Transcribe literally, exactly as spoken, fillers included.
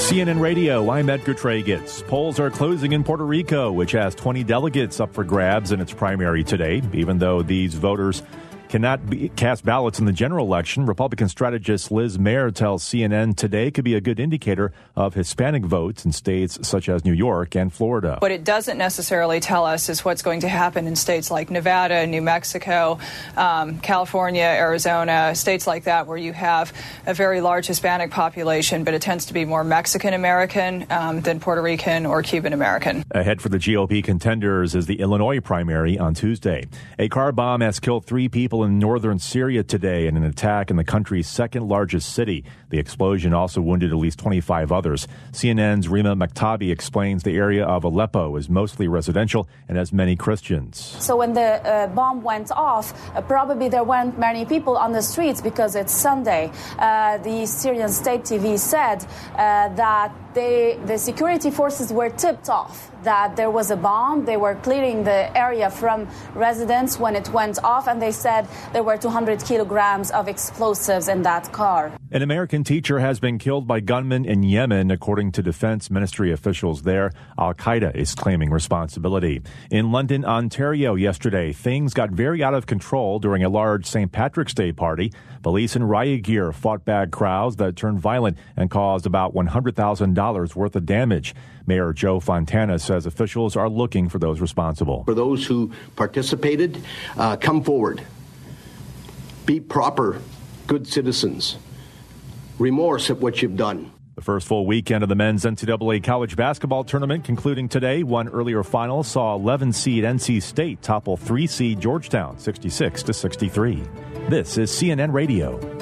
C N N Radio, I'm Edgar Tragetz. Polls are closing in Puerto Rico, which has twenty delegates up for grabs in its primary today. Even though these voters cannot be, cast ballots in the general election, Republican strategist Liz Mayer tells C N N today could be a good indicator of Hispanic votes in states such as New York and Florida. What it doesn't necessarily tell us is what's going to happen in states like Nevada, New Mexico, um, California, Arizona, states like that where you have a very large Hispanic population, but it tends to be more Mexican-American um, than Puerto Rican or Cuban-American. Ahead for the G O P contenders is the Illinois primary on Tuesday. A car bomb has killed three people in northern Syria today in an attack in the country's second largest city. The explosion also wounded at least twenty-five others. C N N's Rima Maktabi explains the area of Aleppo is mostly residential and has many Christians. So when the uh, bomb went off, uh, probably there weren't many people on the streets because it's Sunday. Uh, the Syrian state T V said uh, that they, the security forces were tipped off that there was a bomb. They were clearing the area from residents when it went off, and they said there were two hundred kilograms of explosives in that car. An American teacher has been killed by gunmen in Yemen, according to defense ministry officials there. Al-Qaeda is claiming responsibility. In London, Ontario yesterday, things got very out of control during a large Saint Patrick's Day party. Police in riot gear fought back crowds that turned violent and caused about one hundred thousand dollars worth of damage. Mayor Joe Fontana says officials are looking for those responsible. For those who participated, uh, come forward. Be proper, good citizens. Remorse at what you've done. The first full weekend of the men's N C double A college basketball tournament concluding today. One earlier final saw eleven seed N C State topple three seed Georgetown sixty-six to sixty-three. This is C N N Radio.